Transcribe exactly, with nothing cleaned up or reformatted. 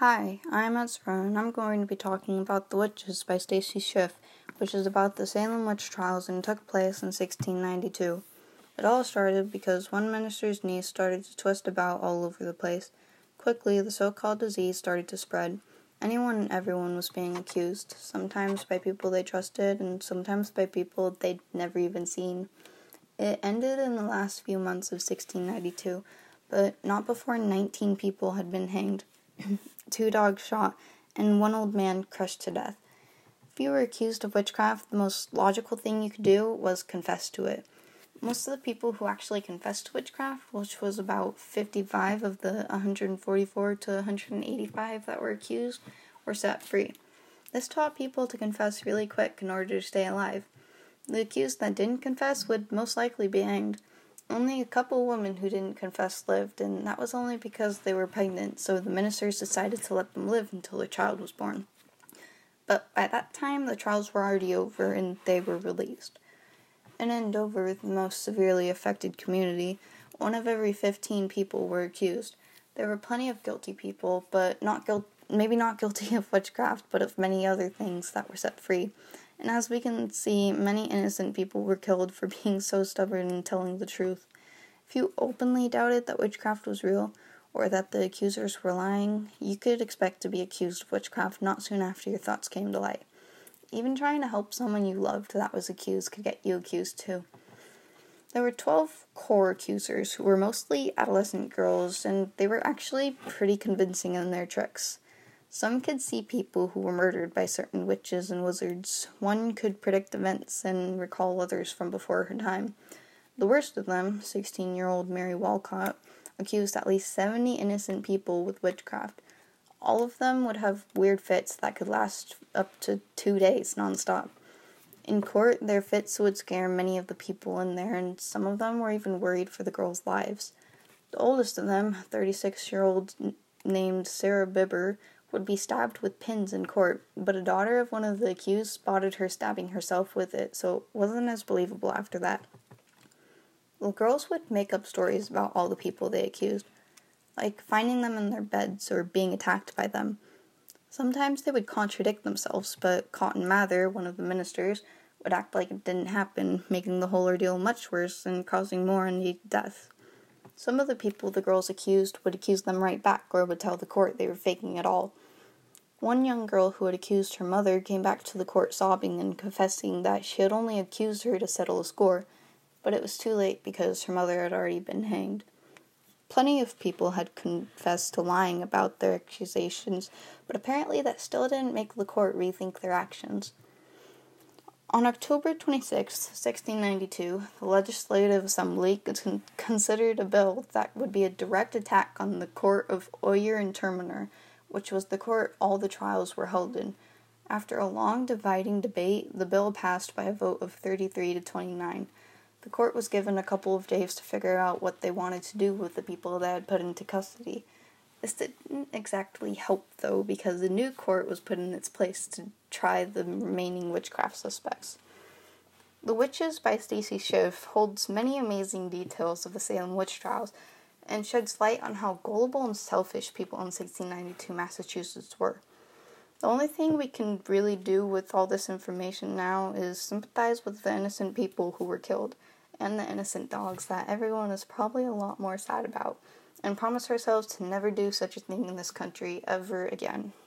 Hi, I'm Ezra, and I'm going to be talking about The Witches by Stacy Schiff, which is about the Salem witch trials and took place in sixteen ninety-two. It all started because one minister's niece started to twist about all over the place. Quickly, the so-called disease started to spread. Anyone and everyone was being accused, sometimes by people they trusted, and sometimes by people they'd never even seen. It ended in the last few months of sixteen ninety-two, but not before nineteen people had been hanged. Two dogs shot, and one old man crushed to death. If you were accused of witchcraft, the most logical thing you could do was confess to it. Most of the people who actually confessed to witchcraft, which was about fifty-five of the one hundred forty-four to one hundred eighty-five that were accused, were set free. This taught people to confess really quick in order to stay alive. The accused that didn't confess would most likely be hanged. Only a couple women who didn't confess lived, and that was only because they were pregnant, so the ministers decided to let them live until their child was born. But by that time, the trials were already over, and they were released. In Andover, the most severely affected community, one of every fifteen people were accused. There were plenty of guilty people, but not guilt, maybe not guilty of witchcraft, but of many other things that were set free. And as we can see, many innocent people were killed for being so stubborn and telling the truth. If you openly doubted that witchcraft was real, or that the accusers were lying, you could expect to be accused of witchcraft not soon after your thoughts came to light. Even trying to help someone you loved that was accused could get you accused too. There were twelve core accusers who were mostly adolescent girls, and they were actually pretty convincing in their tricks. Some could see people who were murdered by certain witches and wizards. One could predict events and recall others from before her time. The worst of them, sixteen-year-old Mary Walcott, accused at least seventy innocent people with witchcraft. All of them would have weird fits that could last up to two days nonstop. In court, their fits would scare many of the people in there, and some of them were even worried for the girls' lives. The oldest of them, thirty-six-year-old named Sarah Bibber, would be stabbed with pins in court, but a daughter of one of the accused spotted her stabbing herself with it, so it wasn't as believable after that. The girls would make up stories about all the people they accused, like finding them in their beds or being attacked by them. Sometimes they would contradict themselves, but Cotton Mather, one of the ministers, would act like it didn't happen, making the whole ordeal much worse and causing more and death. Some of the people the girls accused would accuse them right back or would tell the court they were faking it all. One young girl who had accused her mother came back to the court sobbing and confessing that she had only accused her to settle a score, but it was too late because her mother had already been hanged. Plenty of people had confessed to lying about their accusations, but apparently that still didn't make the court rethink their actions. On October twenty-sixth, sixteen ninety-two, the Legislative Assembly con- considered a bill that would be a direct attack on the court of Oyer and Terminer, which was the court all the trials were held in. After a long dividing debate, the bill passed by a vote of thirty-three to twenty-nine. The court was given a couple of days to figure out what they wanted to do with the people they had put into custody. This didn't exactly help, though, because a new court was put in its place to try the remaining witchcraft suspects. The Witches by Stacy Schiff holds many amazing details of the Salem witch trials and sheds light on how gullible and selfish people in sixteen ninety-two Massachusetts were. The only thing we can really do with all this information now is sympathize with the innocent people who were killed, and the innocent dogs that everyone is probably a lot more sad about, and promise ourselves to never do such a thing in this country ever again.